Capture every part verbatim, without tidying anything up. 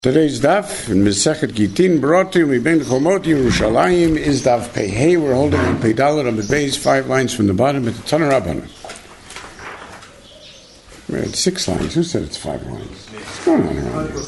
Today's daf in Mesechet Gitin Brotim Miben Chomot Yerushalayim is daf Pehei. We're holding on Pei Dalet on the base, five lines from the bottom at the Tana Rabbanan. We're at six lines. Who said it's five lines? What's going on around here?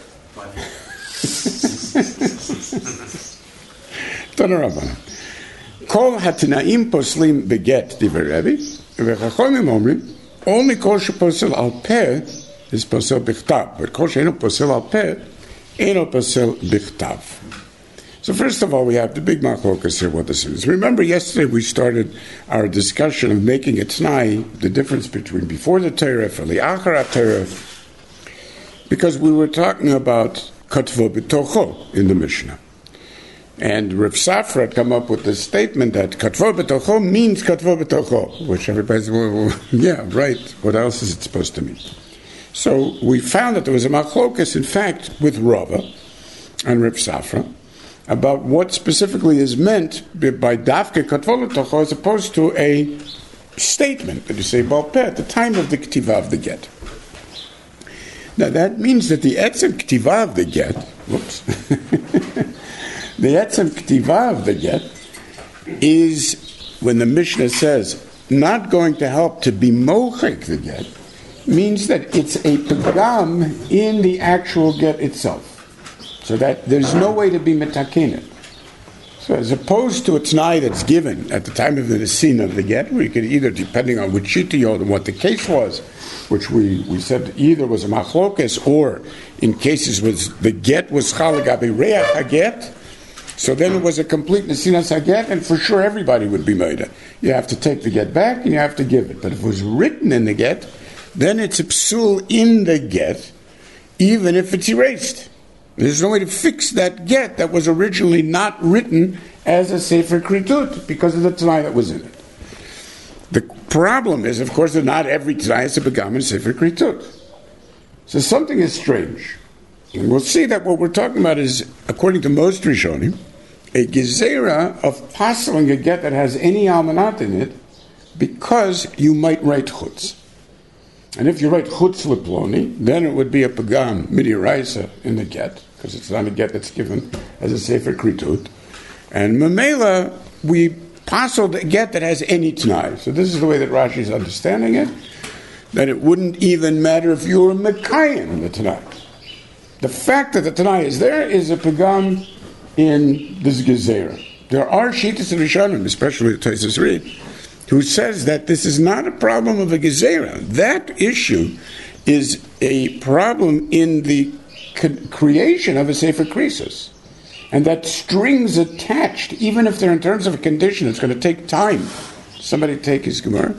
Tana Rabbanan. Kol hatinaim poslim beget divrei Rebbe v'chachomim omrim only kol sheposel al peh is posel bichtav, but kol she'eno posel al peh, eno posel bichtav. So first of all, we have the big machlokas here, what this is. Remember, yesterday we started our discussion of making a t'nai, the difference between before the Torah and the achar Torah, because we were talking about katvo b'tocho in the Mishnah. And Rav Safra had come up with the statement that katvo b'tocho means katvo b'tocho, which everybody's, well, well, yeah, right, what else is it supposed to mean? So we found that there was a machlokas, in fact, with Rava and Rav Safra about what specifically is meant by dafke katvo b'tocho as opposed to a statement that you say bal peh at the time of the ktiva of the get. Now that means that the etzem ktiva of the get, whoops, the etzem ktiva of the get is when the Mishnah says not going to help to be mochek the get, means that it's a pagam in the actual get itself. So that there's no way to be metakenet. So as opposed to a t'nai that's given at the time of the nesin of the get, where you could either, depending on which shitiyot and what the case was, which we, we said either was a machlokes, or in cases was the get was chalagabi reach haget, so then it was a complete nesinas haget, and for sure everybody would be made. You have to take the get back and you have to give it. But if it was written in the get, then it's a psul in the get, even if it's erased. There's no way to fix that get that was originally not written as a sefer kritut because of the t'nai that was in it. The problem is, of course, that not every t'nai is a begam in sefer kritut. So something is strange. And we'll see that what we're talking about is, according to most Rishonim, a gezerah of passeling a get that has any almanat in it because you might write chutz. And if you write chutz leploni, then it would be a pagam midiraisa in the get, because it's not a get that's given as a sefer kritut. And memela, we passeled a get that has any t'nai. So this is the way that Rashi is understanding it, that it wouldn't even matter if you were mekayim the t'nai. The fact that the t'nai is there is a pagam in this gezerah. There are shittas and rishonim, especially the Tosfos read, who says that this is not a problem of a gezerah. That issue is a problem in the co- creation of a sefer krisus. And that strings attached, even if they're in terms of a condition, it's going to take time. Somebody take his Gemara.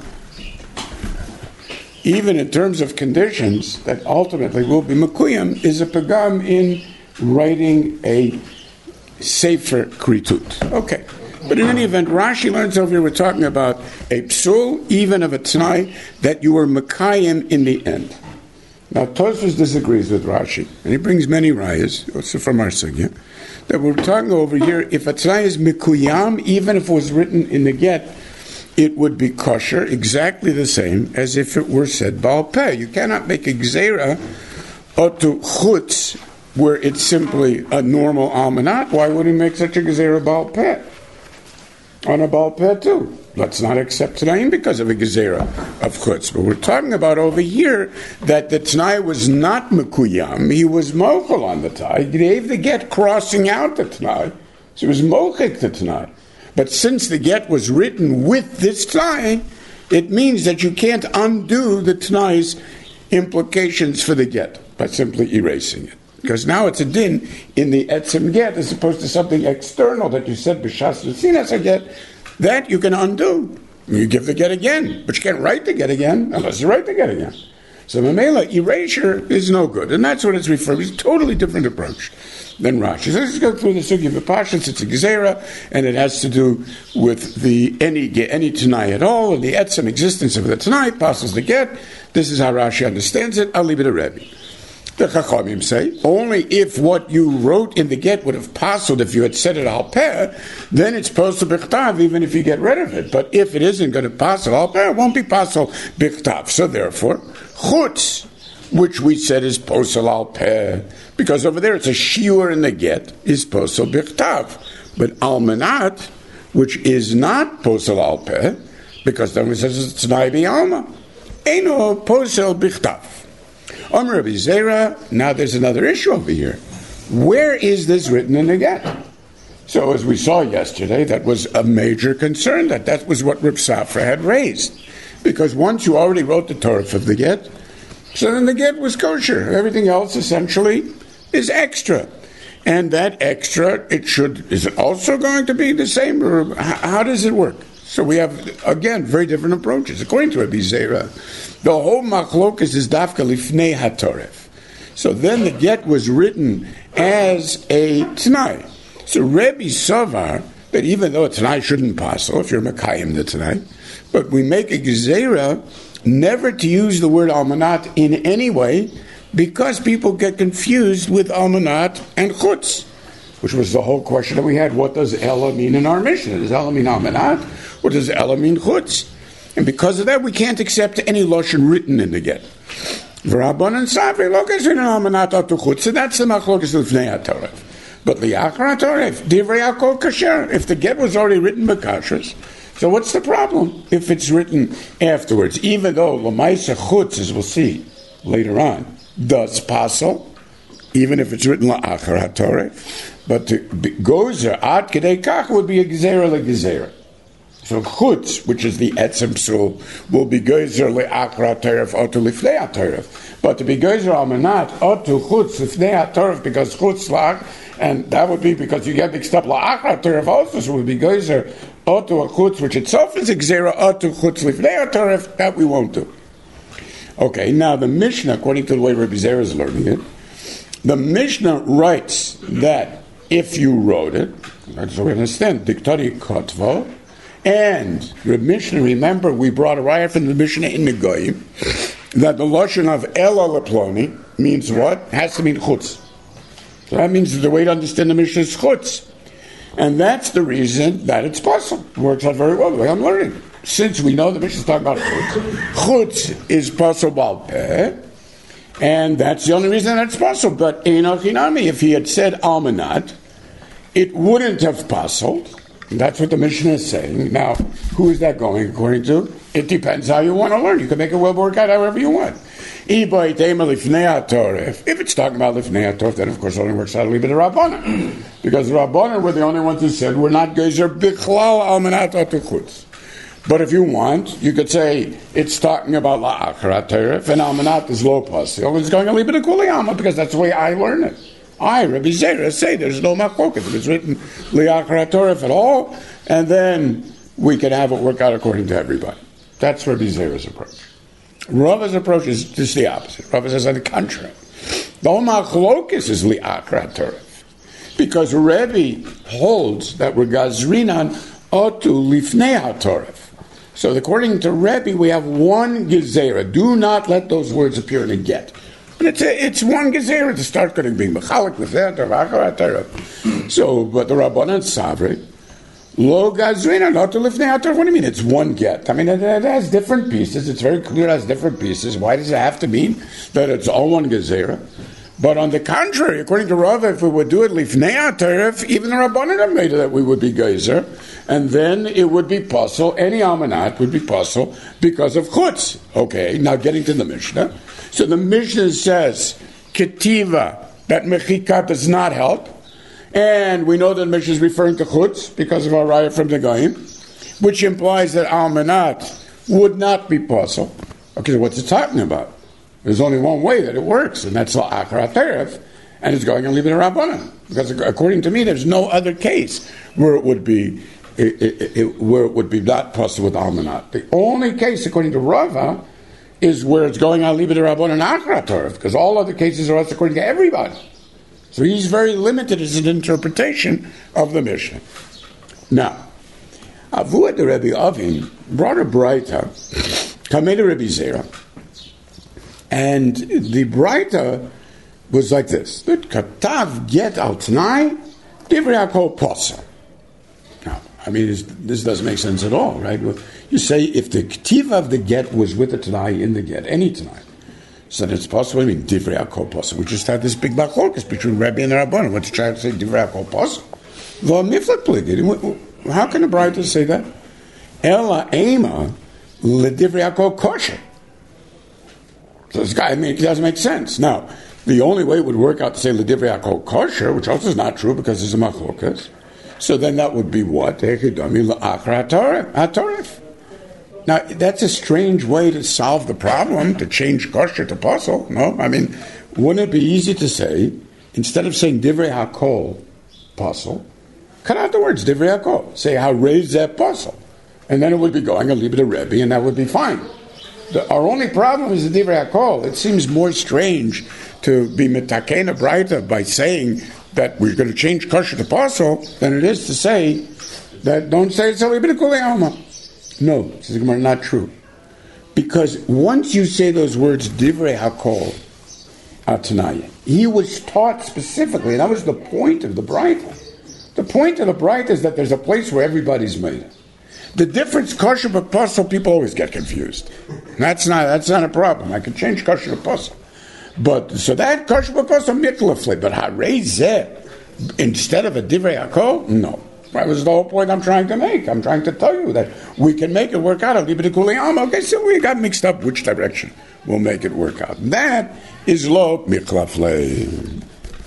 Even in terms of conditions that ultimately will be mekuyam, is a pagam in writing a sefer kritut. Okay. But in any event, Rashi learns over here we're talking about a psul, even of a t'nai, that you were mekayim in the end. Now, Tosfos disagrees with Rashi, and he brings many rayas, also from our sugya, that we're talking over here, if a t'nai is mekuyam, even if it was written in the get, it would be kosher, exactly the same as if it were said bal peh. You cannot make a gzeira otu chutz, where it's simply a normal almanat. Why would he make such a gzeira bal peh? On a bal peh too. Let's not accept t'naim because of a gezerah of chutz. But we're talking about over here that the t'nai was not mekuyam. He was mochel on the t'nai. He gave the get crossing out the t'nai. So it was mochek the t'nai. But since the get was written with this t'nai, it means that you can't undo the t'nai's implications for the get by simply erasing it. Because now it's a din in the etzem get as opposed to something external that you said b'shas l'sinas get, that you can undo. You give the get again, but you can't write the get again unless you write the get again. So memela, erasure is no good, and that's what it's referring to. It's a totally different approach than Rashi. So let's go through the sugya of Pashas. It's a gezerah, and it has to do with the any any t'nai at all, and the etzem existence of the t'nai passes the get. This is how Rashi understands it. I'll leave it to Rebbe. The Chachamim say, only if what you wrote in the get would have passled if you had said it al peh, then it's posel bichtav, even if you get rid of it. But if it isn't going to passel al peh, it won't be passel bichtav. So therefore, chutz which we said is posel al peh, because over there it's a shiur in the get, is posel bichtav. But almanat, which is not posel al peh, because then it says it's t'nai b'alma, eno posel bichtav. Omer Rabbi Zera, now there's another issue over here. Where is this written in the get? So as we saw yesterday, that was a major concern, that that was what Reb Safra had raised. Because once you already wrote the Torah of the get, so then the get was kosher. Everything else essentially is extra. And that extra, it should, is it also going to be the same? Or how does it work? So we have, again, very different approaches. According to Rabbi Zera, the whole machlokas is dafka lifnei hatoref. So then the get was written as a t'nai. So Rebbe Savar, that even though a t'nai shouldn't passel, if you're Mekayim the t'nai, but we make a gezerah never to use the word almanat in any way, because people get confused with almanat and chutz, which was the whole question that we had. What does Ella mean in our Mishnah? Does Ella mean almanat, or does Ella mean chutz? And because of that, we can't accept any lashon written in the get. V'rabbanan savri lo gezrin almanat atu chutz, and that's the machlokas l'fnei haTorah. But li'achar haTorah, divrei hakol kasher, if the get was already written b'kashros, so what's the problem if it's written afterwards? Even though l'maisa chutz, as we'll see later on, does passel, even if it's written la'achar haTorah, but to gozer ad kedei kach would be a gezerah le'gezerah. So chutz, which is the etzem psul, will be gozer le'achar haTorah or to lifnei haTorah. But to be gozer almanat or to chutz lifnei haTorah, because chutz la'ach, and that would be because you get mixed up la'achar haTorah also, so it would be gozer or to a chutz, which itself is a gezerah or to chutz lifnei haTorah. That we won't do. Okay, now the Mishnah, according to the way Rabbi Zera is learning it, the Mishnah writes that if you wrote it, that's what we understand, diktari kotvo, and the Mishnah, remember, we brought a raya from the Mishnah in the Goyim, that the lashon of Ela Leploni means what? Has to mean chutz. So that means the way to understand the Mishnah is chutz. And that's the reason that it's possible. It works out very well, the way I'm learning. Since we know the Mishnah is talking about chutz, chutz is possible bal peh, and that's the only reason that it's possible. But Eino Chinami, if he had said almanat, it wouldn't have passoled. That's what the Mishnah is saying. Now, who is that going according to? It depends how you want to learn. You can make it well work out however you want. If it's talking about lifnei haTorah, then of course it only works out a little bit of Rabbanan. Because the Rabbanan were the only ones who said, we're not gezer bichlal almanat atu chutz. But if you want, you could say it's talking about la'achar haTorah, and almanat is lo pasil. It's going a little bit of kuli alma, because that's the way I learn it. I, Rabbi Zera, say there's no machloket. If it's written li'achar haTorah at all, and then we can have it work out according to everybody. That's Rabbi Zera's approach. Rava's approach is just the opposite. Rava says on the contrary. The whole machloket is li'achar haTorah, because Rebbe holds that we're gazrinan otu lifnei haTorah. So according to Rebbe, we have one gezerah. Do not let those words appear in a get. But it's a, it's one gezerah to start going to be mechalik lifnei haTorah. So, but the Rabbanan Savri, lo gazrina not to lifnei haTorah. What do you mean? It's one get. I mean, it, it has different pieces. It's very clear it has different pieces. Why does it have to mean that it's all one gezerah? But on the contrary, according to Rava, if we would do it lifnei haTorah, even the Rabbanan have made it that we would be geyser, and then it would be puzzle. Any almanat would be puzzle because of chutz. Okay, now getting to the Mishnah. So the Mishnah says ketiva, that mechika does not help, and we know that the Mishnah is referring to chutz because of our raya from the Goyim, which implies that almanat would not be puzzle. Okay, so what's it talking about? There's only one way that it works, and that's la'achar haTorah, and it's going to leave it a Rabbanan. Because according to me, there's no other case where it would be it, it, it, where it would be not possible with almanat. The only case, according to Rava, is where it's going on leave it a Rabbanan achar haTorah, because all other cases are also according to everybody. So he's very limited in his interpretation of the Mishnah. Now, Avuah the Rebbe Avin brought a braita, Kamei Rebbe Zera. And the braita was like this: that katav get al t'nai, divrei hakol posa. Now, I mean, this, this doesn't make sense at all, right? You say if the ketiva of the get was with the t'nai in the get, any t'nai, So that it's possible. I mean, divrei hakol possible. We just had this big machlokas between Rabbi and the Rabbanan. What's trying to say divrei hakol possible? Well, miflek pligid. How can a bride say that? Ela ema ledivrei hakol kosher. So this guy, I mean, it doesn't make sense. Now, the only way it would work out to say ledivrei hakol kosher, which also is not true because there's a machlokas. So then that would be what? Now, that's a strange way to solve the problem, to change kosher to puzzle. No? I mean, wouldn't it be easy to say, instead of saying divrei hakol puzzle, cut out the words divrei hakol. Say how raise that puzzle. And then it would be going a little bit of Rebbe, and that would be fine. The, our only problem is the divrei hakol. It seems more strange to be mitaken a braita by saying that we're going to change kosher to puzzle than it is to say that don't say it's a little bit of kuli alma. No, this is not true. Because once you say those words, divrei hakol atanaya, he was taught specifically, and that was the point of the Braita. The point of the Braita is that there's a place where everybody's made. The difference, kosher but puzzle, people always get confused. That's not that's not a problem. I can change kosher to puzzle. But, so that kosher but puzzle, mitlafle, but harezeh, instead of a divrei hakol, no. That was the whole point I'm trying to make. I'm trying to tell you that we can make it work out. Okay, so we got mixed up which direction will make it work out. That is lo michlafle.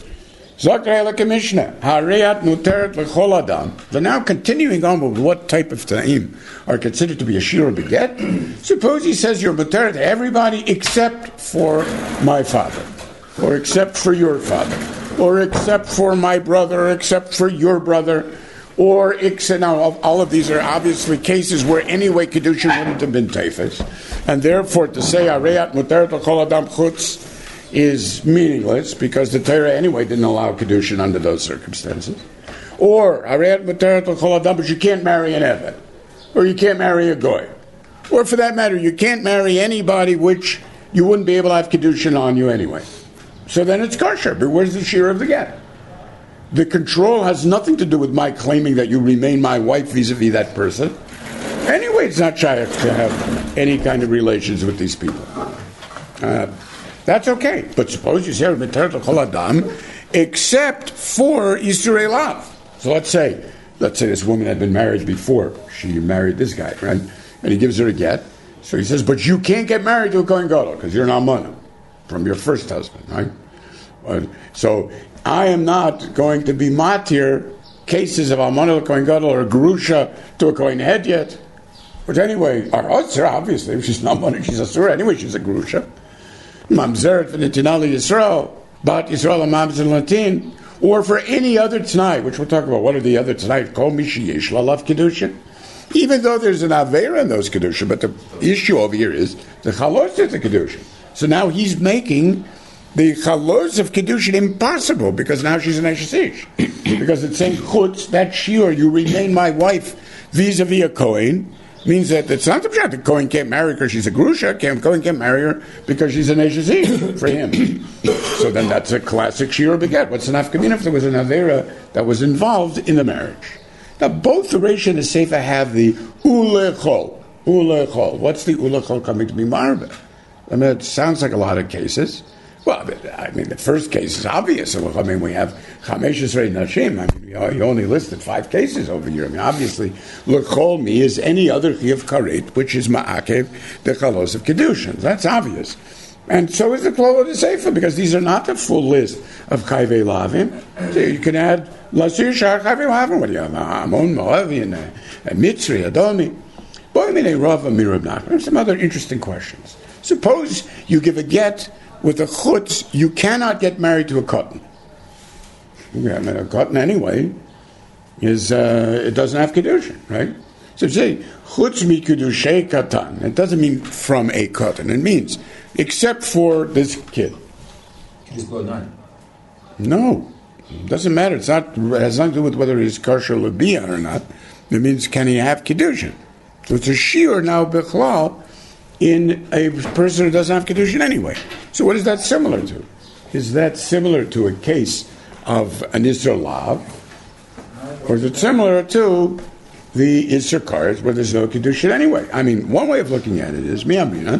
Zok Mishnah. Hareyat muteret lechol adam. So now continuing on with what type of ta'im are considered to be a shir or beget. Suppose he says you're muteret to everybody except for my father, or except for your father, or except for my brother, or except for your brother. Or, now all of these are obviously cases where anyway Kedushin wouldn't have been Tefes. And therefore to say Areyat Muteret L'Chol Adam Chutz is meaningless because the Torah anyway didn't allow Kedushin under those circumstances. Or Areyat Muteret L'Chol Adam, but you can't marry an Eved. Or you can't marry a Goy. Or for that matter, you can't marry anybody which you wouldn't be able to have Kedushin on you anyway. So then it's kosher, but where's the shear of the get? The control has nothing to do with my claiming that you remain my wife vis-a-vis that person. Anyway, it's not shaykh to have any kind of relations with these people. Uh, that's okay. But suppose you say, Adam, except for Yisrei Lav. So let's say, let's say this woman had been married before. She married this guy, right? And he gives her a get. So he says, but you can't get married to a Kohen Gadol because you're an almana from your first husband, right? Uh, so I am not going to be matir cases of almana to Kohen Gadol or grusha to a Kohen head yet. Which anyway, are osir, obviously. If she's not almana, she's asura. Anyway, she's a grusha. Mamzeret v'netinali Yisrael, bat Yisrael mamzer latin, or for any other tonight, which we'll talk about. What are the other tonight? Kol mishi yesh lalav kedushin. Even though there's an avera in those kedushin, but the issue over here is the chalos is the kedushin. So now he's making the chalos of kedushin impossible because now she's an eshes ish. Because it's saying chutz, that shiur, you remain my wife vis-a-vis a kohen, means that it's not the pshat the kohen can't marry her because she's a grusha. Can't, kohen can't marry her because she's an eshes ish for him. So then that's a classic shiur beget. What's an afkamina if there was an avera that was involved in the marriage? Now both the Reish and the Sefer have the ulechol. Ulechol. What's the ulechol coming to be marbe? I mean, it sounds like a lot of cases. Well, I mean, the first case is obvious. I mean, we have Chamesh Esrei Nashim. I mean, you only listed five cases over here. I mean, obviously, L'chol mi is any other Chiyav Karet, which is Ma'akev, the Chalos of Kedushin. That's obvious. And so is the Klol of the Sefer, because these are not the full list of Chayvei Lavim. So you can add Lasir Shar Chayvei Lavim. What do you have? Amon, Moavi, and Mitzri, Adoni. Boy, I mean, a Rav, Amir, Nachman. Some other interesting questions. Suppose you give a get with a chutz, you cannot get married to a cotton. Yeah, I mean, a cotton anyway is uh, it doesn't have kedushin, right? So say chutz mi kedushei katan. It doesn't mean from a cotton. It means except for this kid. No, it doesn't matter. It's not. It has nothing to do with whether he's kosher lebian or not. It means can he have kedushin? So it's a shiur now bichlal in a person who doesn't have kedushin anyway. So what is that similar to? Is that similar to a case of an Isser Lav? Or is it similar to the Isser Karet where there's no kedushin anyway? I mean, one way of looking at it is, Miyamina,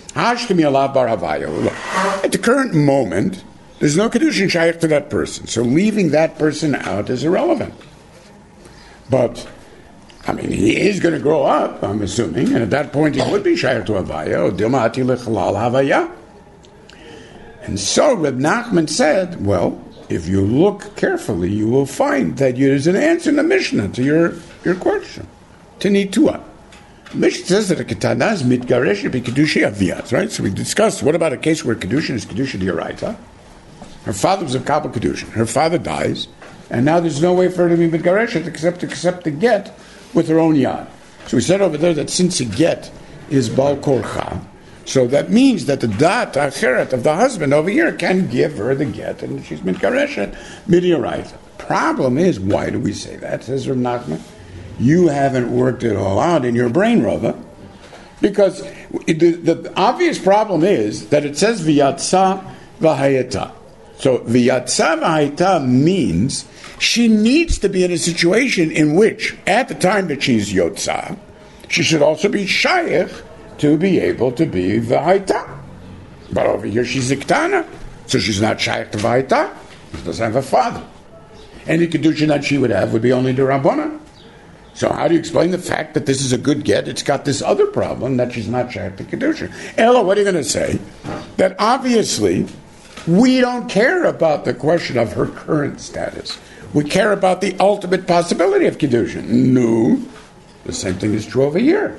Hashkemi alav bar havaya. At the current moment, there's no kedushin shayach to that person, so leaving that person out is irrelevant. But I mean, he is going to grow up, I'm assuming, and at that point he would be shayach to havaya or dilma ati lechalal havaya. And so Reb Nachman said, well, if you look carefully, you will find that there's an answer in the Mishnah to your, your question. Tinitua. The Mishnah says that a ketana is mitgaresh b'kedusha aviyat, right? So we discussed, what about a case where kedushin is kedusha d'oraita? Her father was a kabel kedushin. Her father dies, and now there's no way for her to be mitgaresh except to accept the get with her own yad. So we said over there that since a get is bal korcha, so that means that the dat acheret of the husband over here can give her the get, and she's mitgareshet midioraita. Problem is, why do we say that? Says Rav Nachman, you haven't worked it all out in your brain, Rava, because the, the obvious problem is that it says v'yatsa v'hayata. So v'yatsa v'hayata means she needs to be in a situation in which, at the time that she's yotza, she should also be shayach to be able to be v'hayta. But over here she's iktana, so she's not shayach to v'hayta. She doesn't have a father. Any kedushin that she would have would be only the Rabbana. So how do you explain the fact that this is a good get? It's got this other problem that she's not shayach to kedushin. Ella, what are you going to say? That obviously we don't care about the question of her current status. We care about the ultimate possibility of kedushin. No, the same thing is true over here.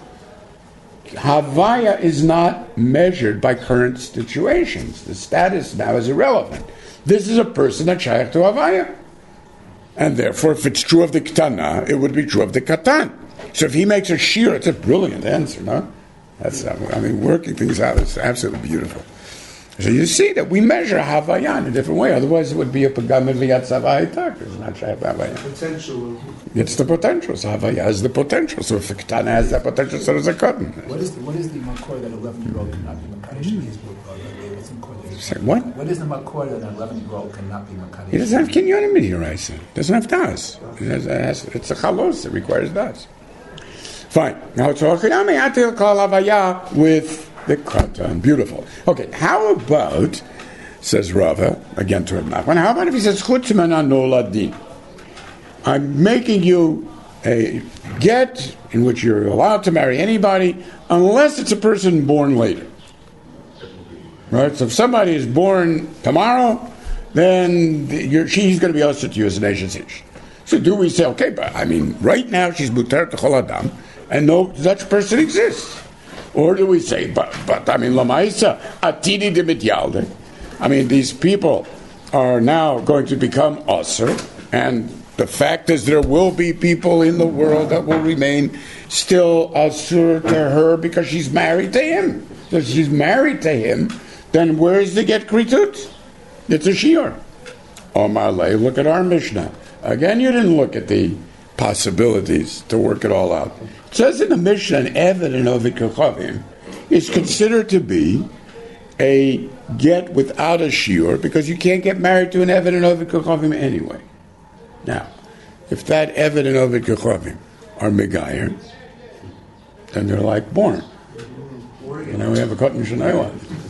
Havaya is not measured by current situations. The status now is irrelevant. This is a person that's shayach to Havaya. And therefore, if it's true of the Ketana, it would be true of the Katan. So if he makes a shir, it's a brilliant answer, no? That's, I mean, working things out is absolutely beautiful. So you see that we measure Havaya in a different way. Otherwise, it would be a Pagam V'yatsa v'hayta. It's not shayach Havaya. Potential. It's the potential. So Havaya is the potential. So if the Ketana has that potential, so does the Katan. What is the, what is the makor that eleven-year-old cannot be Makadesh? Say what? What is the makor that an eleven-year-old cannot be Makadesh? He doesn't have kinyonim midiraisa. Doesn't have das. It has, it has, it's a chalos that requires das. Fine. Now it's ochiyami atil kol Havaya with the Katan. Beautiful. Okay, how about, says Rava, again to Rav Nachman, how about if he says, Chutzman anoladin? I'm making you a get in which you're allowed to marry anybody unless it's a person born later. Right? So if somebody is born tomorrow, then you're, she's going to be ushered to you as a nation's ish. So do we say, okay, but I mean, right now she's mutar to chol adam, and no such person exists? Or do we say, but, but I mean, Lamaisa, Atidi de Mityalde. I mean, these people are now going to become Usr, and the fact is there will be people in the world that will remain still Usr to her because she's married to him. So if she's married to him, then where is the get kritut? It's a shiur. Omar Lei, look at our Mishnah. Again, you didn't look at the possibilities to work it all out. It says in the Mishnah, an Eved in Ovid Kechavim is considered to be a get without a shiur because you can't get married to an Eved in Ovid Kechavim anyway. Now, if that Eved and Ovid Kechavim are Megayer, then they're like born. And now we have a Katan Shanayla.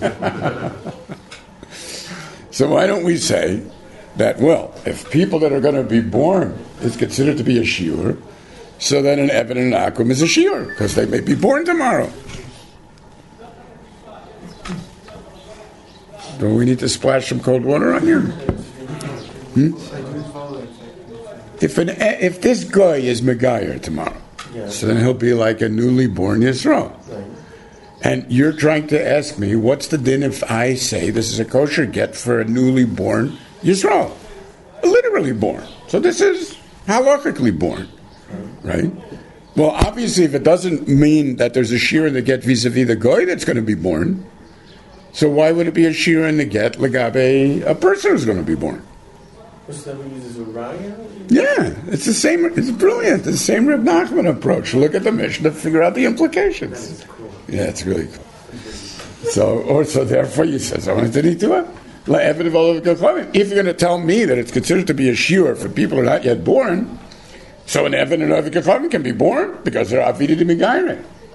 So why don't we say that, well, if people that are going to be born is considered to be a shiur, so then an Eved and an Akum is a shiur, because they may be born tomorrow. Don't we need to splash some cold water on you? Hmm? If an if this guy is Megayer tomorrow, yeah, so then he'll be like a newly born Yisrael. Right. And you're trying to ask me, what's the din if I say this is a kosher get for a newly born Yisrael? Literally born. So this is halachically born. Right? Well, obviously, if it doesn't mean that there's a shear in the get vis-a-vis the goy that's going to be born, so why would it be a shear in the get legabe a person who's going to be born? Yeah, it's the same. It's brilliant. It's the same Reb Nachman approach. Look at the Mishnah to figure out the implications. Cool. Yeah, it's really cool. So, or so therefore, you says, I want to do it. If you're going to tell me that it's considered to be a shiur for people who are not yet born, so an Evan and Ovid Kechavim can be born because they're Avidi de Megaire.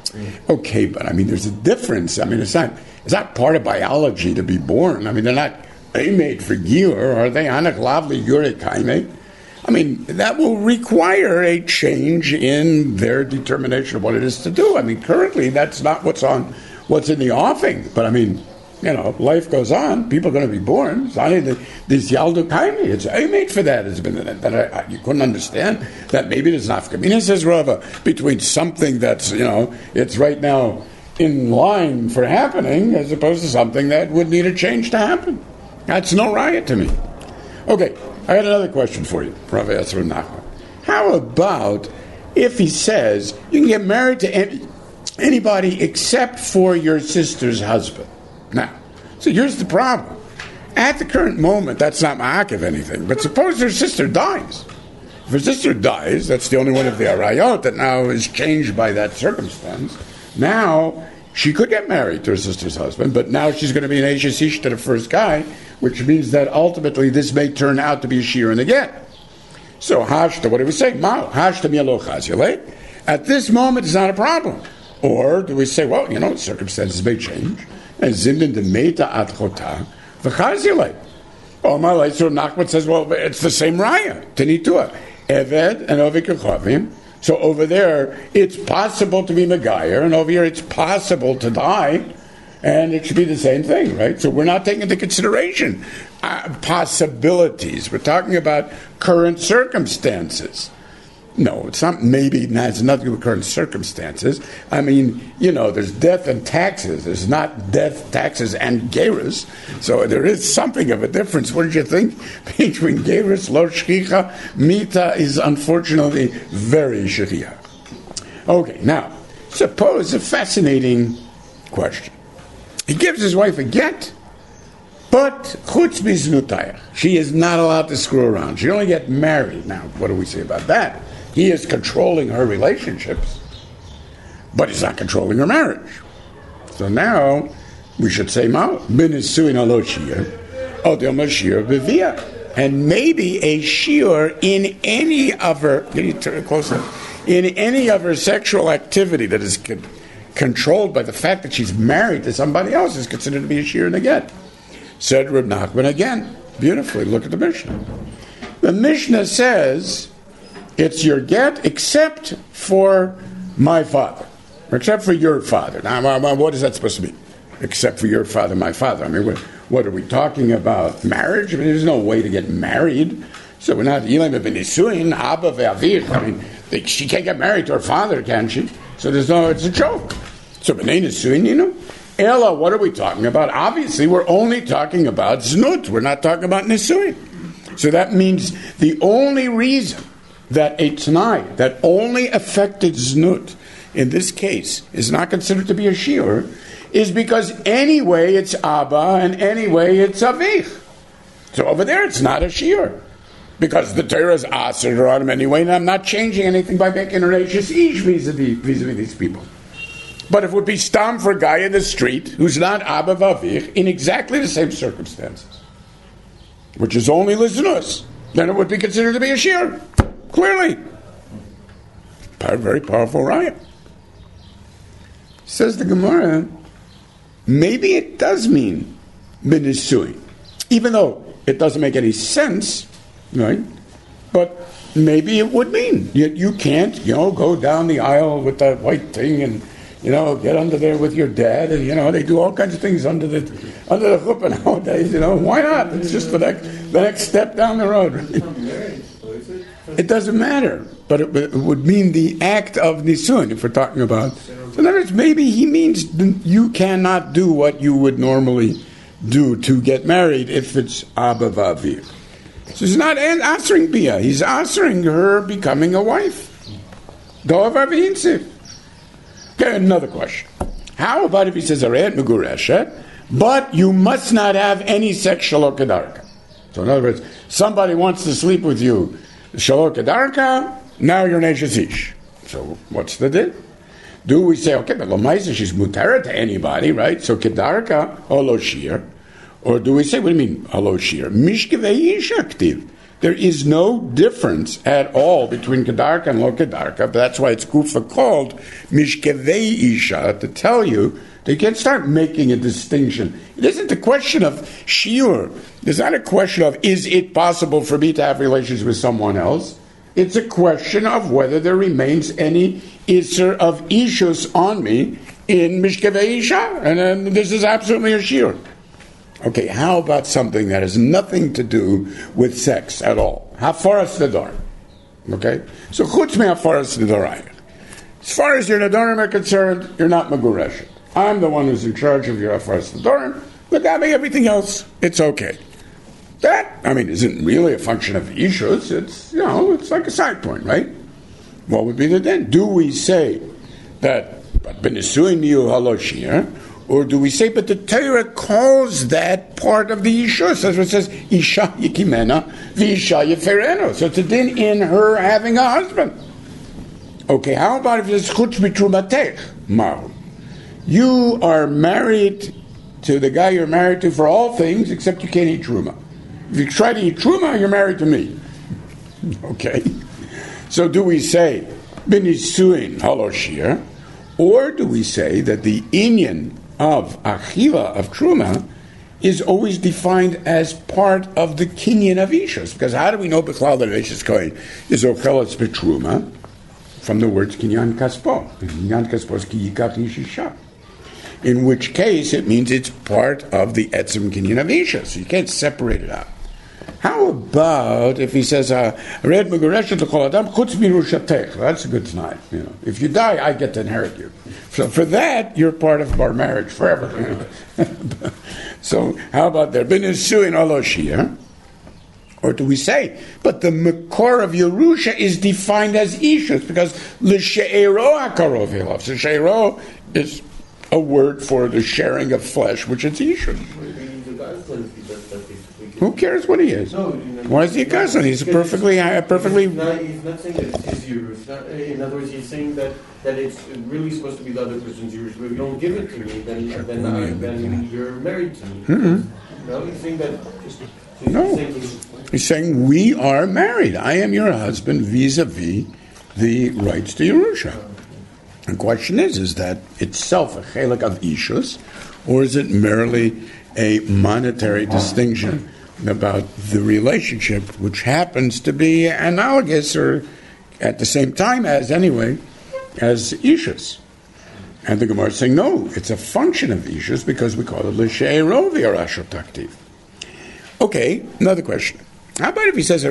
Okay, but I mean, there's a difference. I mean, it's not it's not part of biology to be born. I mean, they're not made for Gior, are they? Anak lavli Yurekaime. I mean, that will require a change in their determination of what it is to do. I mean, currently, that's not what's on, what's in the offing. But I mean, you know, life goes on. People are going to be born. It's only the, this Yaldu Kaimi. It's made for that. It's been that I, I, you couldn't understand that maybe there's nafkamina, says Rava, between something that's, you know, it's right now in line for happening as opposed to something that would need a change to happen. That's no riot to me. Okay. I got another question for you, Rav Yasser Nachman. How about if he says you can get married to any, anybody except for your sister's husband? Now, so here's the problem. At the current moment, that's not ma'akev anything, but suppose her sister dies. If her sister dies, that's the only one of the arayot that now is changed by that circumstance. Now, she could get married to her sister's husband, but now she's going to be an Eishes Ish to the first guy, which means that ultimately this may turn out to be a shear and a get. So, hashta, what do we say? Mao, hashta mialo chazile. At this moment, it's not a problem. Or do we say, well, you know, circumstances may change, and zindin de meta at chota, v'chazile. Omar Leitzer Nachman says, well, it's the same raya, tenitua. Eved and Ovik Yechavim. So over there, it's possible to be Megayer, and over here, it's possible to die, and it should be the same thing, right? So we're not taking into consideration uh, possibilities. We're talking about current circumstances. No, it's not maybe, it has nothing to do with current circumstances. I mean, you know, there's death and taxes. There's not death, taxes, and gerus. So there is something of a difference. What did you think? Between gerus, lo shchicha, mita is unfortunately very shchicha. Okay, now, suppose a fascinating question. He gives his wife a get, but chutz biznutayach, she is not allowed to screw around. She only get married. Now, what do we say about that? He is controlling her relationships, but he's not controlling her marriage. So now, we should say, Mao, binisuin alo shir, odel shir bevia. And maybe a shir in any of her, can you turn it closer? In any of her sexual activity that is con- controlled by the fact that she's married to somebody else is considered to be a shir and a get. Said Reb Nachman again, beautifully, look at the Mishnah. The Mishnah says, it's your get except for my father, or except for your father. Now, what is that supposed to mean? Except for your father, my father. I mean, what, what are we talking about? Marriage? I mean, there's no way to get married. So we're not Elam b'nisuin, Abba ve'avich. I mean, they, she can't get married to her father, can she? So there's no, it's a joke. So b'nei nisuin, you know? Ella, what are we talking about? Obviously, we're only talking about znut. We're not talking about nisuin. So that means the only reason that a t'nai that only affected znut in this case is not considered to be a shiur is because anyway it's Abba and anyway it's Avich. So over there it's not a shiur because the Torah is aser on him anyway, and I'm not changing anything by making an Eishes Ish vis-a-vis, vis-a-vis these people. But it would be stam for a guy in the street who's not Abba Vavich in exactly the same circumstances, which is only listeners, then it would be considered to be a shiur. Clearly. Very powerful riot. Says the Gemara, maybe it does mean b'nisui, even though it doesn't make any sense, right? But maybe it would mean. You, you can't, you know, go down the aisle with that white thing and, you know, get under there with your dad, and, you know, they do all kinds of things under the under the chuppah nowadays, you know. Why not? It's just the next, the next step down the road. Right? It doesn't matter, but it, it would mean the act of nisun if we're talking about. So in other words, maybe he means you cannot do what you would normally do to get married if it's Abba Vavir. So he's not answering Bia, he's answering her becoming a wife. Okay, another question. How about if he says Arayat Megureshet, but you must not have any sexual okadarka? So in other words, somebody wants to sleep with you. Shalom Kedarka, now you're an Eishes Ish. So what's the deal? Do we say, okay, but Lamaisa, she's mutara to anybody, right? So Kedarka, Holo Shir. Or do we say, what do you mean, Holo Shir? Mishkevei Ish aktiv. There is no difference at all between Kedarka and Lo Kedarka. That's why it's Gufa called Mishkevei Isha, to tell you that you can start making a distinction. It isn't a question of shiur. It's not a question of, is it possible for me to have relations with someone else? It's a question of whether there remains any Isser of Ishus on me in Mishkevei Isha. And then this is absolutely a shiur. Okay, how about something that has nothing to do with sex at all? Hafaras Nadar. Okay? So, chutz me Hafaras Nadarayim. As far as your Nadarim are concerned, you're not Megureshet. I'm the one who's in charge of your Hafaras Nadarim. Look at me, everything else, it's okay. That, I mean, isn't really a function of Ishus. It's, you know, it's like a side point, right? What would be the then? Do we say that, Benisuin Yu Haloshir, or do we say, but the Torah calls that part of the Ishus? That's what it says, Isha Yikimena, Visha Yefereno. So it's a din in her having a husband. Okay, how about if it's Chutz Mitrumatech, Maru? You are married to the guy you're married to for all things, except you can't eat Truma. If you try to eat Truma, you're married to me. Okay? So do we say, Benisuin Haloshir, or do we say that the inyan of Achila, of Truma, is always defined as part of the kinyan of Ishus? Because how do we know Bechlal that Ishus Kohen is Ochelas Betruma? From the words Kinyan Kaspo. Kinyan Kaspo is Ki Yikach Yishisha. In which case, it means it's part of the Etzem Kinyan of Ishus. So you can't separate it out. How about if he says, "Red Megureshet l'chol adam chutz mirushatech"? That's a good sign. You know, if you die, I get to inherit you. So for that, you're part of our marriage forever. You know? So how about there? Benisuin oloshia, or do we say, but the makor of Yerusha is defined as Ishus because l'she'ero hakarov elav. So she'ero is a word for the sharing of flesh, which is Ishus. Who cares what he is? No, why is he a cousin? He's a perfectly, uh, perfectly. He's not, he's not saying that it's his Yerusha. Not, in other words, he's saying that, that it's really supposed to be the other person's Yerusha. But if you don't give it to me, then then, I, then you're married to me. Mm-hmm. No, he's saying that. Just, he's no, saying he's, he's saying we are married. I am your husband vis-a-vis the rights to Yerusha. The question is: is that itself a chelik of Ishus, or is it merely a monetary distinction about the relationship, which happens to be analogous, or at the same time as, anyway, as Ishus? And the Gemara is saying, no, it's a function of Ishus because we call it L'She'ero v'Yarasho Taktiv. Okay, another question. How about if he says,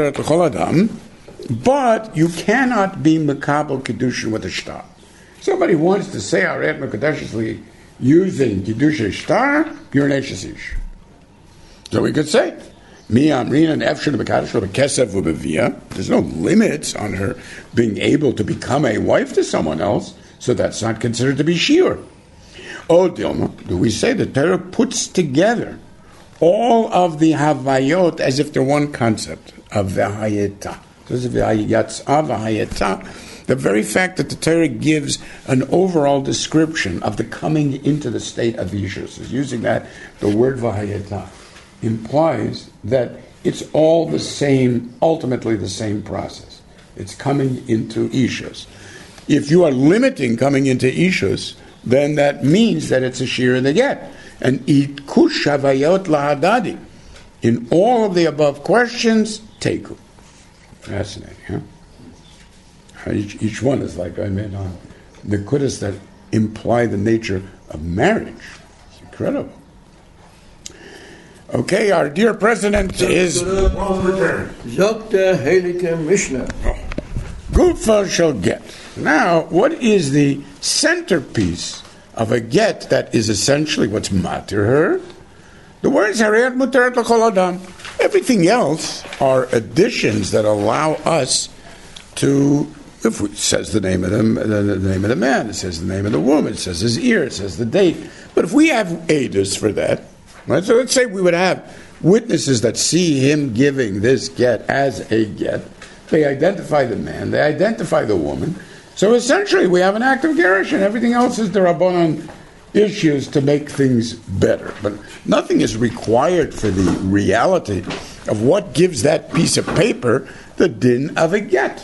but you cannot be Mekabel Kedushin with a shtar? Somebody wants to say, Aret Mekadeshli using Kedusha shtar, you're an Eshes Ish. So we could say, Mi Amrin and Efshin B'Kadosh B'Kesev U'Bevia. There's no limits on her being able to become a wife to someone else, so that's not considered to be shiur. Oh, Dilma, do we say that Torah puts together all of the Havayot as if they're one concept of V'Hayeta? This is V'Hayetza V'Hayeta. The very fact that the Torah gives an overall description of the coming into the state of Ishus, is using that, the word V'Hayeta, implies that it's all the same, ultimately the same process. It's coming into Ishus. If you are limiting coming into Ishus, then that means that it's a shir in the get. And itkush havayot lahadadi. In all of the above questions, teku. Fascinating, huh? Each, each one is like I mean on the kudas that imply the nature of marriage. It's incredible. Okay, our dear president is Zokta Helike Mishnah. Gufa shall get. Now, what is the centerpiece of a get that is essentially what's matter her? The words Harayat Muteret L'Chol Adam. Everything else are additions that allow us to, if it says the name of the, the, the name of the man, it says the name of the woman, it says his ear, it says the date. But if we have edus for that, right? So let's say we would have witnesses that see him giving this get as a get. They identify the man, they identify the woman. So essentially we have an act of gerish, and everything else is the Rabbanon issues to make things better. But nothing is required for the reality of what gives that piece of paper the din of a get.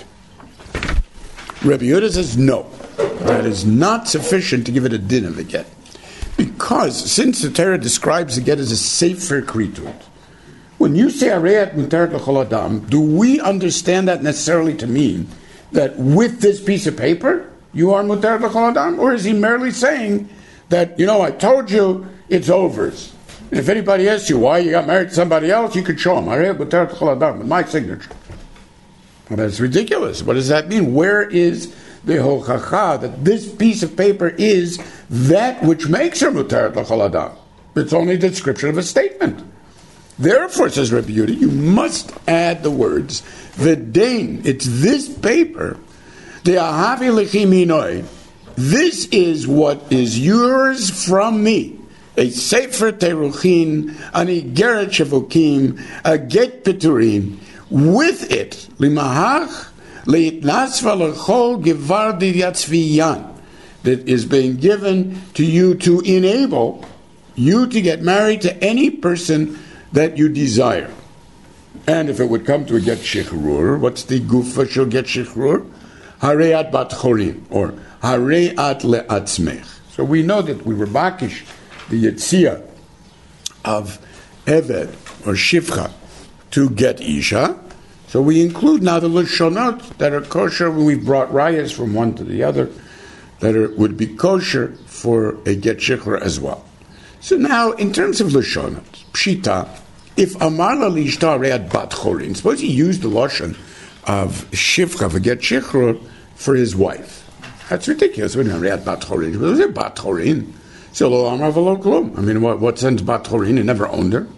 Rabbi Yehuda says no, that is not sufficient to give it a din of a get. Because since the Torah describes the get as a sefer kritut, when you say Areyat Muteret L'Chol Adam, do we understand that necessarily to mean that with this piece of paper, you are Muteret L'Chol Adam? Or is he merely saying that, you know, I told you it's over. And if anybody asks you why you got married to somebody else, you could show them Areyat Muteret L'Chol Adam with my signature. Well, that's ridiculous. What does that mean? Where is the hochacha that this piece of paper is that which makes her Muteret L'Chol Adam? It's only a description of a statement. Therefore, says Rabbi Yehuda, you must add the words v'dein. It's this paper. The ahavi lechiminoi. This is what is yours from me. A sefer teruchin, an igeret shevukim, a get peturin. With it, limahach leitnasva lechol gevar diyatzviyan, that is being given to you to enable you to get married to any person that you desire. And if it would come to a get shichrur, what's the gufa shall get shichrur? Hareyat bat chorin, or hareyat le'atzmech. So we know that we were bakish the Yetzia of Eved or Shifcha to get Isha. So we include now the Lashonot that are kosher. We've brought rayas from one to the other that are, would be kosher for a get shikra as well. So now, in terms of Lashonot, Pshita, if Amar la lishta re'at bat chorin, suppose he used the Lashon of Shifcha for get shikra for his wife. That's ridiculous. We don't re'at bat chorin. Was it bat chorin? So lo amar v'lo klum. I mean, what, what sense bat chorin? He never owned her.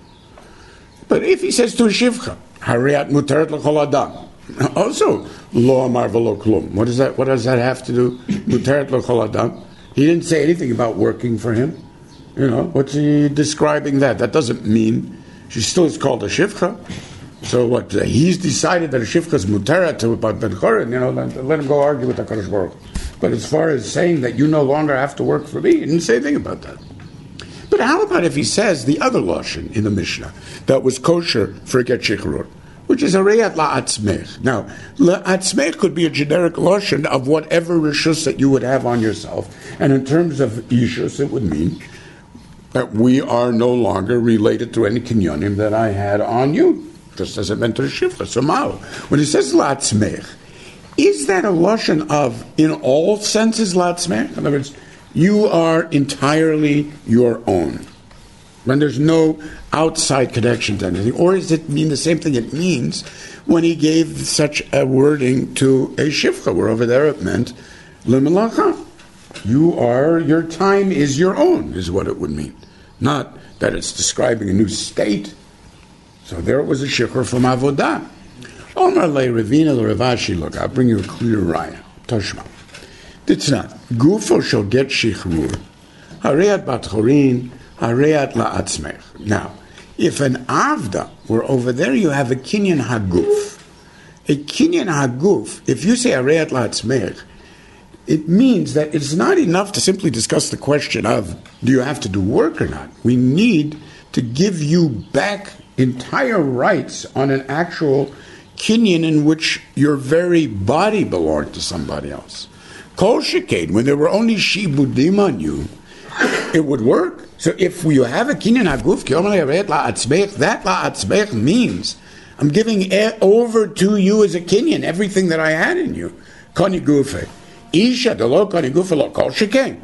But if he says to a Shifcha, Hariyat muteret l'chol adam, also lo amar v'lo klum. What does that? What does that have to do? Muteret l'chol adam. He didn't say anything about working for him. You know, what's he describing that? That doesn't mean she still is called a Shifcha. So what? Uh, he's decided that a Shifcha is muteret to about Ben Chorin. You know, let, let him go argue with the Kadosh Baruch Hu. But as far as saying that you no longer have to work for me, he didn't say anything about that. But how about if he says the other lashon in the Mishnah that was kosher for get shichrur, which is areyat la'atzmech. Now, la'atzmech could be a generic lashon of whatever rishus that you would have on yourself, and in terms of ishus, it would mean that we are no longer related to any kinyonim that I had on you, just as it meant to the shifra. So, mao, when it says la'atzmech, is that a lashon of in all senses la'atzmech? In other words, you are entirely your own, when there's no outside connection to anything? Or does it mean the same thing it means when he gave such a wording to a shifcha, where over there it meant limalacha? You are, your time is your own, is what it would mean. Not that it's describing a new state. So there it was a shikhr from avodah. Omar le Ravina le Ravashi, look, I'll bring you a clear raya. Toshma. It's not. Gufo shall get shichrur. Hareyat bat chorin, hareyat la'atzmech. Now, if an avda were over there, you have a kinyan haguf. A kinyan haguf, if you say hareyat la'atzmech, it means that it's not enough to simply discuss the question of, do you have to do work or not? We need to give you back entire rights on an actual kinyan in which your very body belonged to somebody else. Kol sheked, when there were only shibudim on you, it would work. So if you have a kinyan haguf, that la'atzmech means I'm giving over to you as a kinyan everything that I had in you. Kani gufe. Isha delo kani gufe lo kol sheked.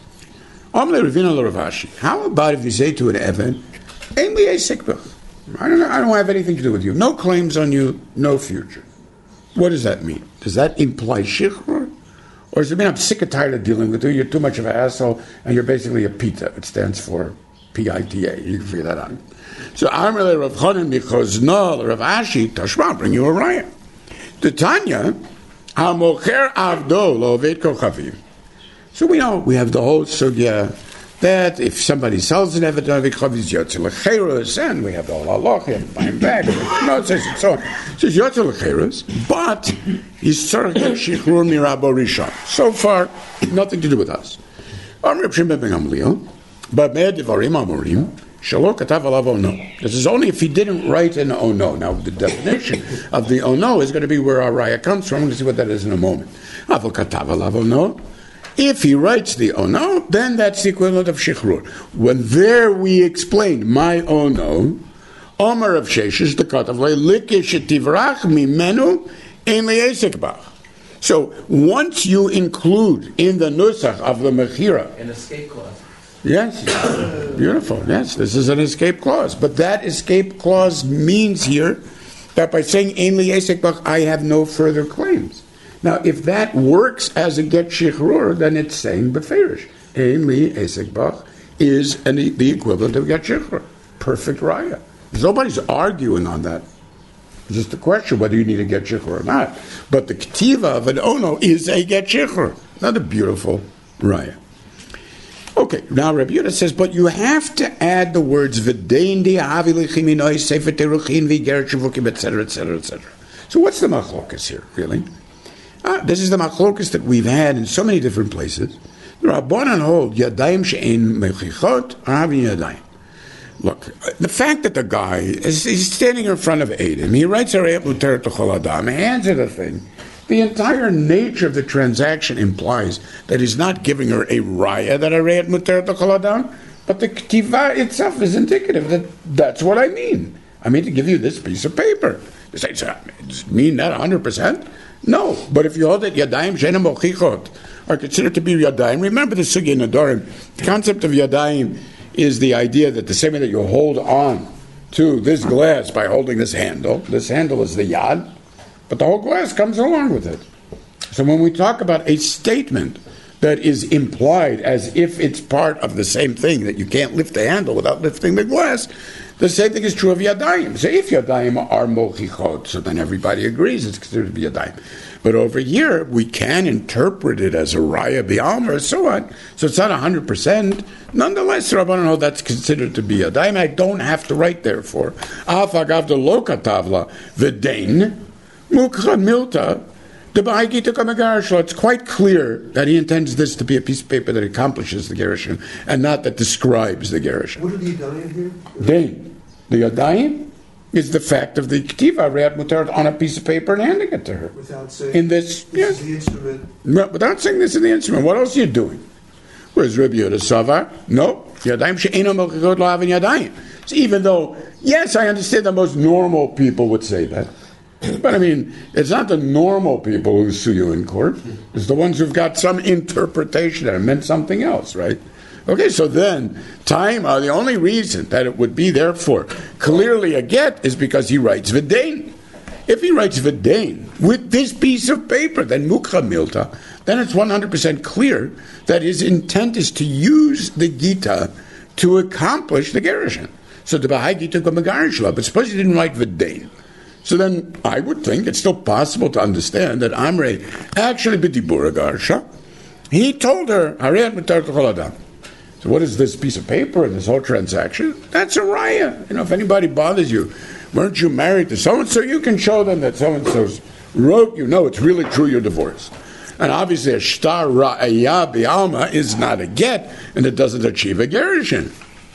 Omle Ravina lo Ravashi. How about if you say to an Evan, Ein li esikbech. I don't know, I don't have anything to do with you. No claims on you, no future. What does that mean? Does that imply shichrur? Or does it mean I'm sick and tired of dealing with you, you're too much of an asshole, and you're basically a pita? It stands for P I T A. You can figure that out. So, Amrele Rav Chanan Michozno, Rav Ashi, Tashma, bring you a raya. The Tanya, HaMocher Avdo Lo Oved Kochavim. So we know, we have the whole sugya that if somebody sells an Eved Kochavim, it's Yotze L'Cheirus, and we have the whole halach, you have to buy him back, no, it says and so on. So it's Yotze L'Cheirus, but he's Tzarech Shichrur Mirabo Rishon. So far, nothing to do with us. Amr Reb Shimon ben Gamliel, but Me'ed Devarim Amorim, Shelo katav alav ono. This is only if he didn't write an ono. Now, the definition of the ono is going to be where our raya comes from. We're going to see what that is in a moment. Aval katav alav ono. If he writes the ono, then that's the equivalent of shichrur. When there we explained my ono, Omer of Sheshes, the katav le likish tivrach mimenu ein liesek bach. So once you include in the nusach of the mechira an escape clause. Yes, beautiful. Yes, this is an escape clause. But that escape clause means here that by saying ein liesek bach, I have no further claims. Now, if that works as a get shichrur, then it's saying beferish. Ein liesek bach is an, the equivalent of get shichrur. Perfect raya. Nobody's arguing on that. It's just a question whether you need a get shichrur or not. But the ketiva of an ono is a get shichrur. Another beautiful raya. Okay, now Rabbi Yehuda says, but you have to add the words v'dein di avi lechiminoi sefer teruchin v'geret shavukim, et cetera, et cetera, et cetera. So what's the machlokas here, really? Ah, this is the machlokas that we've had in so many different places. The Rabbanan hold yadayim she'ein mechichot avi yadayim. Look, the fact that the guy is he's standing in front of Adam, he writes Arayat Muteret L'Chol Adam, hands her the thing. The entire nature of the transaction implies that he's not giving her a raya that Arayat Muteret L'Chol Adam, but the ktiva itself is indicative that that's what I mean. I mean to give you this piece of paper. You say, does it mean that one hundred percent? No, but if you hold it Yadayim She'ein Mochichot are considered to be Yadayim, remember the Sugya Nadorim, the concept of Yadayim is the idea that the same way that you hold on to this glass by holding this handle, this handle is the yad, but the whole glass comes along with it. So when we talk about a statement that is implied as if it's part of the same thing, that you can't lift the handle without lifting the glass, the same thing is true of yadayim. So if yadayim are mochichot, so then everybody agrees it's considered to be yadayim. But over here, we can interpret it as a raya b'alma or so on. So it's not one hundred percent. Nonetheless, Rabbanan know that's considered to be yadayim. I don't have to write, therefore. Af agav de lo katavla v'dein mukha milta deba'ai gita kamagarish. It's quite clear that he intends this to be a piece of paper that accomplishes the gerushin and not that describes the gerushin. What are the yadayim here? Dein. The yadayim is the fact of the ktiva Arayat Muteret on a piece of paper and handing it to her. Without saying in this, this yes. is the instrument. No, without saying this is the instrument. What else are you doing? Whereas Rabbi Yehuda Savar, no. Yadayim she'eino mochichot lo havin yadayim. So even though, yes, I understand that most normal people would say that. But I mean, it's not the normal people who sue you in court. It's the ones who've got some interpretation that it meant something else, right? Okay, so then, time, uh, the only reason that it would be, therefore, clearly a get is because he writes V'dein. If he writes V'dein with this piece of paper, then Mukha Milta, then it's one hundred percent clear that his intent is to use the Gita to accomplish the Gerushin. So the Bahai Gita go Megarishla, but suppose he didn't write V'dein. So then I would think it's still possible to understand that Amrei actually B'dibura Garsha, he told her, Arayat Muteret L'Chol Adam. So what is this piece of paper and this whole transaction? That's a raya. You know, if anybody bothers you, weren't you married to so-and-so? You can show them that so-and-so's wrote you. No, it's really true you're divorced. And obviously a shtar ra'aya bi'alma is not a get, and it doesn't achieve a gerushin.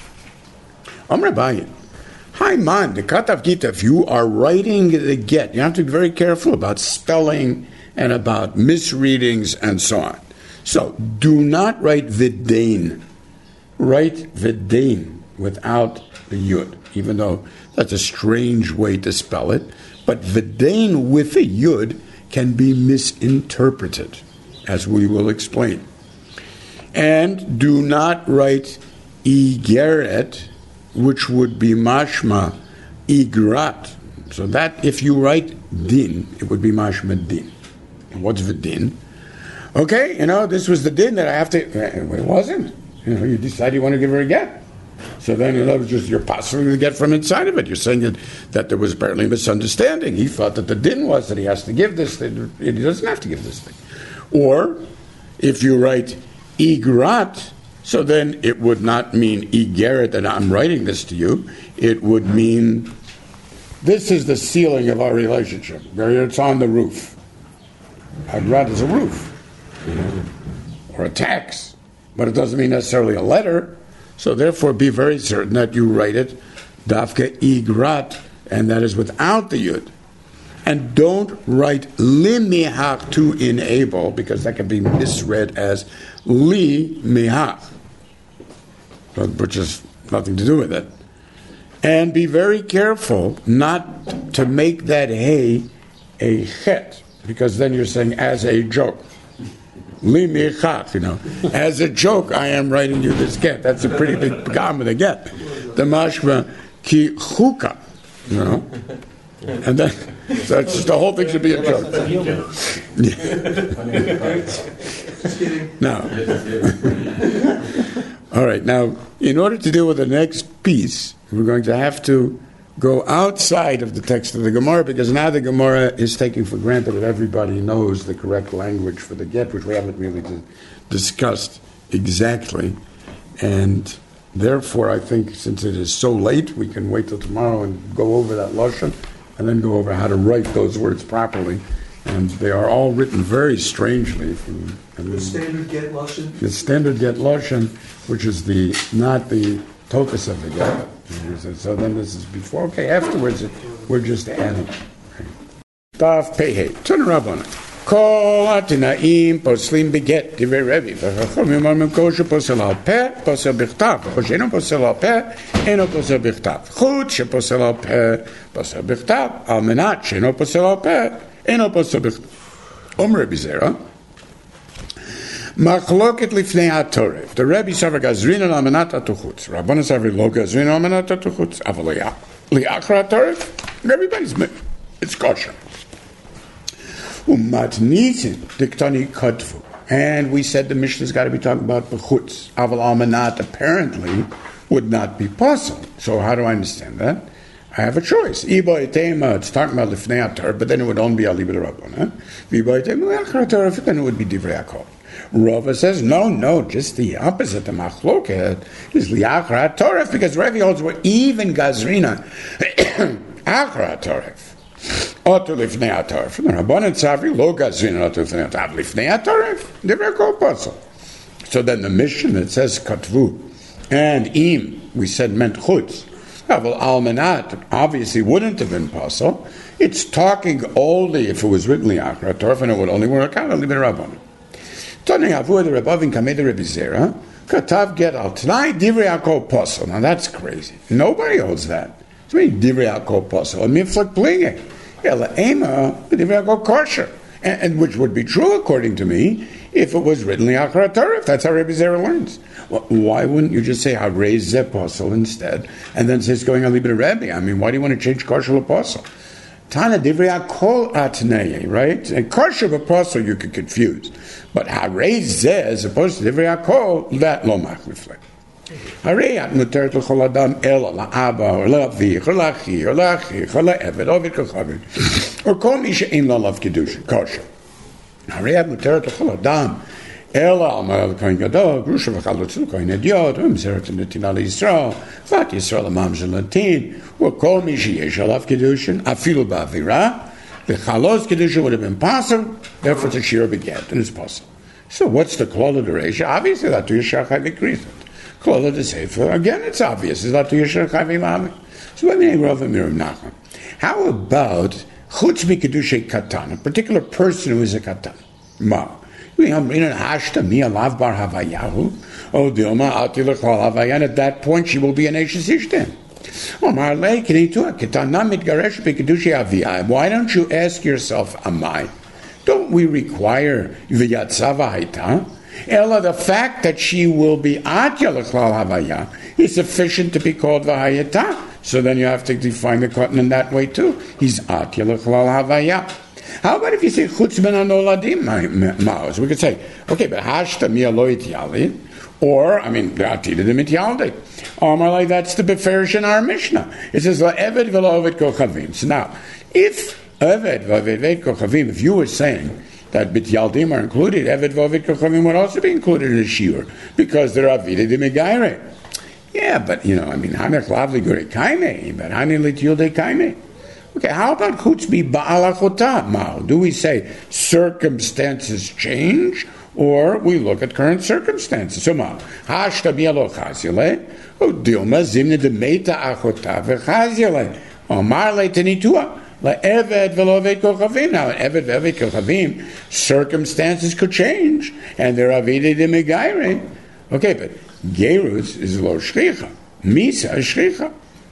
Amr Abaye, hi man, the Katav Gita, if you are writing the get, you have to be very careful about spelling and about misreadings and so on. So do not write V'dein. Write V'dein without the yud, even though that's a strange way to spell it. But V'dein with a yud can be misinterpreted, as we will explain. And do not write Igeret, which would be mashma Igrat. So that, if you write din, it would be mashma din. And what's V'din? Okay, you know, this was the din that I have to... It wasn't. You know, you decide you want to give her a get. So then, you know, just you're possibly the get from inside of it. You're saying that, that there was apparently a misunderstanding. He thought that the din was that he has to give this thing. He doesn't have to give this thing. Or, if you write igrat, so then it would not mean igeret that I'm writing this to you. It would mean this is the ceiling of our relationship. It's on the roof. Igrat is a roof. Or a tax. But it doesn't mean necessarily a letter. So therefore, be very certain that you write it dafke igrat, and that is without the yud. And don't write li mihach to enable, because that can be misread as li mihach, which has nothing to do with it. And be very careful not to make that hey a chet, because then you're saying as a joke. Li michach, you know. As a joke, I am writing you this get. That's a pretty big pagam with a get. The mashma ki chuka, you know. And then, so it's just, the whole thing should be a joke. Now, all right, now, in order to deal with the next piece, we're going to have to go outside of the text of the Gemara, because now the Gemara is taking for granted that everybody knows the correct language for the get, which we haven't really d- discussed exactly. And therefore, I think since it is so late, we can wait till tomorrow and go over that lashon, and then go over how to write those words properly. And they are all written very strangely. From, The standard get lashon? The standard get lashon, which is the not the tokus of the get. So then this is before. Okay, afterwards we're just adding. Daf Pehei. Turn Rabbanan. Kol atinaim poslim beget divrei Rebbe. V'chachomim omrim kol sheposel al peh posel bichtav. Kol she'eno posel al peh eno posel bichtav. Chut sheposel al peh posel bichtav. Al menat she'eno posel al peh eno posel bichtav. Om Rebbe Zera. Machloket lifnei hatoref. The Rebbe savar gazrin al menat atuchutz. Rabbanan savar lo gazrin al menat atuchutz. Aval liachra hatoref. Everybody's it's kosher. Umatnitin diktani katfu. And we said the Mishnah's got to be talking about bechutz. Aval almanat apparently would not be possible. So how do I understand that? I have a choice. Iba itema, it's talking about lifnei hatoref, but then it would only be aliba d'Rabbanan. Iba itema liachra hatoref, then it would be divrei Yaakov. Rava says, no, no, just the opposite. The machloket is liachra hatoref, because Rebbe holds we're even gazrina achra hatoref. Oto lifnei hatoref. The Rabbanan tzavri lo gazrina oto lifnei hatoref. Lifnei hatoref, divrei Yaakov pasol. So then the mission that says katvu and im, we said meant chutz. Well, almanat obviously wouldn't have been pasol. It's talking only if it was written liachra hatoref, and it would only work out only b'Rabbanan. Tony Avu the Rebavin Kamei Rebbe Zera Katav get al Tanai Divrei Yaakov Posel. Now that's crazy. Nobody holds that. It's mean Divrei Yaakov Posel. A miflek blinge. Ela Ema Divrei Yaakov kosher, and which would be true according to me if it was written liachra hatoref. That's how Rebbe Zera learns. Well, why wouldn't you just say Harei Zeh Posel instead, and then say it's going on Libra Rebbe? I mean, why do you want to change kosher to Posel? Tana divrei Yaakov atnei, right? And kosher apostle you could confuse, but harei zeh as opposed to divrei Yaakov, that lo machliflek. Harei at muteret l'chol adam ela la'aba or la'avich or la'chi or la'achich or la'eved or v'kachavin or kol mi she'ein lo lav kedushin kosher. Harei at muteret l'chol adam ela al ma'al kohen gadol grusha v'chalutz l'kohen ediot u'mzeret l'netina l'Yisrael vat Yisrael amam zelatin. Well, call me sheyesh alav kedushin afilu ba'avira. The chalos kedushin would have been possible. Therefore, the shira beget, and it's possible. So, what's the klal of the reisha? Obviously, that to yishar chayvik kriset. Klal of the sefer again, it's obvious. Is that to yishar chayvik lavi? So, let me name Rav Miram Nachman. How about chutz mi kedushay katan, a particular person who is a katan? Ma. Hashta mi alav bar havayahu. Oh, dilma ati l'klal havayan. At that point, she will be an eishes ishtem. Why don't you ask yourself, Amai? Don't we require v'yatzava haita? Ella, the fact that she will be atya l'klal havaya is sufficient to be called v'hayata. So then you have to define the cotton in that way too. He's atya l'klal havaya. How about if you say chutz ben hanoladim ma'os? We could say, okay, but hashta mi aloit yalid. Or, I mean, the Atida de Mityalde. Omar, like that's the Beferish in our Mishnah. It says, Eved v'lo Eved kochavim. So now, if Eved v'Eved kochavim, if you were saying that Mityaldim are included, Eved v'Eved kochavim would also be included in the Shiur, because they're Avida de Megaire. Yeah, but, you know, I mean, Hanech lavli gure kaime, but Hanech lityulde kaime. Okay, how about chutz bi ba'al achota? Do we say circumstances change? or we look at current circumstances. So, ma, hashtabi alo chazile, o dilma zimne de meta achota v'chazile, omar le tenitua, le eved velovet kochavim. Now, in eved velovet kochavim, circumstances could change, and they're avide de megaire. Okay, but gerus is lo shricha, misa is shricha.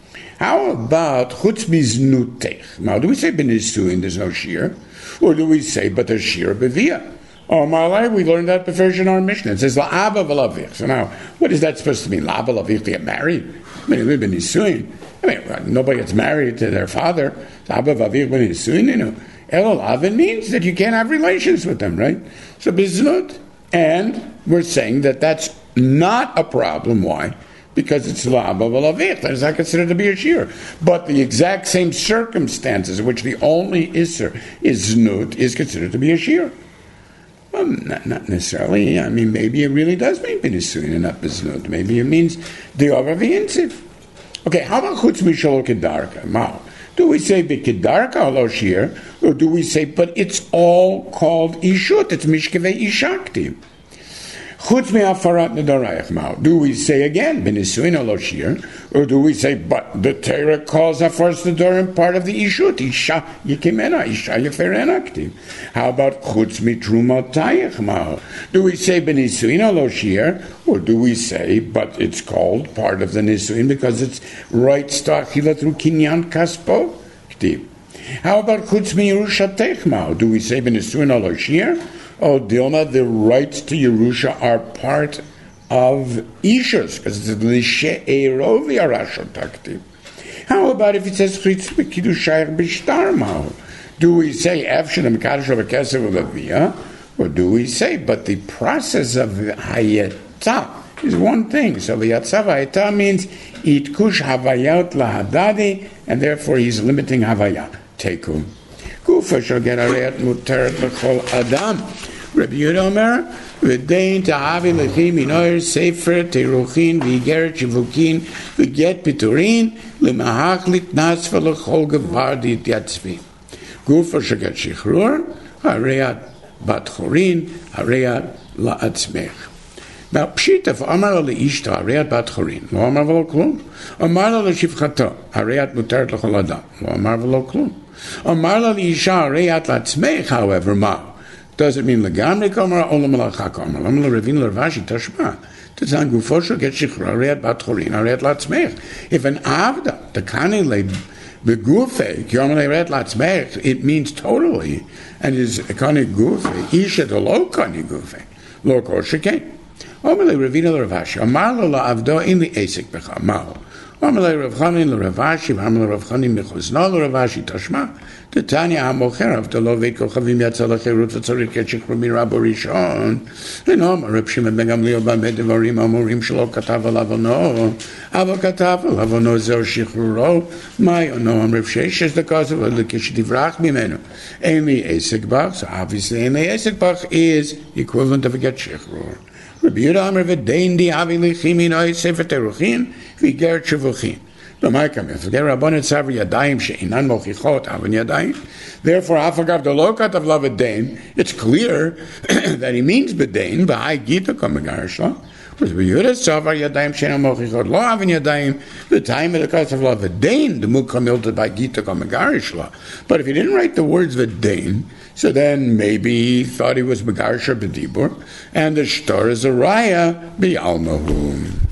How about chutz biznutech? Now, do we say benisuin, there's no shir? Or do we say, but there's shir bevia? Oh, Marlai, we learned that before in our Mishnah. It says, la'aba v'lavich. So now, what is that supposed to mean? La'aba v'lavich to get married? I mean, we've been nisuin. I mean, nobody gets married to their father. La'aba v'lavich when nisuin, you know. Elul avin means that you can't have relations with them, right? So biznut. And we're saying that that's not a problem. Why? Because it's la'aba v'lavich. That is not considered to be a shir. But the exact same circumstances in which the only isser is znut is considered to be a shir. Well, not, not necessarily. I mean, maybe it really does mean benisuin and not biznut. Maybe it means the over v'insiv. Okay, how about chutz mishalo kedarka? Mao. Do we say b'kedarka lo shir, or do we say, but it's all called ishut? It's mishkevei ishaktiv. Chutz me'afarat nedarayach mao. Do we say again benisuin lo shir, or do we say, but the Torah calls afaras nedarim part of the ishut? Isha yikimena, isha yeferen aktiv. How about chutz mitrumotayach mao? Do we say benisuin lo shir, or do we say, but it's called part of the nisuin because it's right stachila through kinyan kaspo ktiv? How about chutz mi'irushatech mao? Do we say benisuin lo shir? Oh, Dilma, the rights to Yerusha are part of Ishus, because it's the She'erovi Arashot Taktiv. How about if it says Chitz B'Kiddushayach B'Shtar Mao? Do we say Efshin Mekadosh B'Kesev U'Lavia? Or do we say, but the process of Hayata is one thing. So the Yatzav Hayata means Itkush Havayat Lahadadi, and therefore he's limiting Havaya. Teku. Gufa shall get a reat muteret l'chol adam. Rabbi Yehuda Omer, v'dein ta'avi l'chim inoyer sefer teruchin v'igeret shivukin v'get piturin l'mahach litnas v'l'chol gevar d'yatzvi. Gufa shall get shichrur, hareat bat chorin, hareat la'atzmech. Now, pshita, if Amar le'ishta, hareat bat chorin, lo amar v'lo klum. Amar le'shivchato, hareat muteret l'chol adam, lo amar v'lo klum. Amar l'isha reyat latzmech, however, ma does it mean legamri kamar or lemalacha kamar? Lamla revin l'ravashi tashma. Tzan gufosho get shichra reyat bat chorin reyat latzmech. If an avda the kani le begufe kiyom le reyat latzmech, it means totally, and is kani gufe isha to lo kani gufe lo kol sheken. Amar le revin l'ravashi. Amar lo la'avdo in the esek becha mao. Amalei Rav Chanin l'Ravashi, Amalei Rav Chanin michuzna l'Ravashi tashma. The Tanya Hamocher of the Loveit Kochavim Yatzal Cherut v'Tzorit Ketchikru Mirabo Rishon. Lenom Reb Shimon ben Gamliel b'Amed Devarim Amorim Shelo Katav Lavono. Avo Katav Lavono Zer Shichruro. Mayo Noam Reb Sheish is the cause of Lekish Divrach Mimenu. Amy Esek Bach. So obviously, Amy Esek Bach is equivalent of a get Shichrur. Rabbi Yehuda Amar v'dein di avi lichim inoy sefer teruchin v'igeret shavuchin. B'maikam if there rabbanon tzavri yadayim she'inan mochichot avon yadayim. Therefore, afagav the lokat of lavadein, it's clear that he means bedein b'hai gita kamegarish. Rabbi Yehuda tzavri yadayim she'inan mochichot lo avon yadayim. The time of the cause of lavadein the mukam ilta by gita kamegarish. But if he didn't write the words v'dein, so then maybe he thought he was Megarsha B'dibur, and the Shtar is a Raya B'Almahum.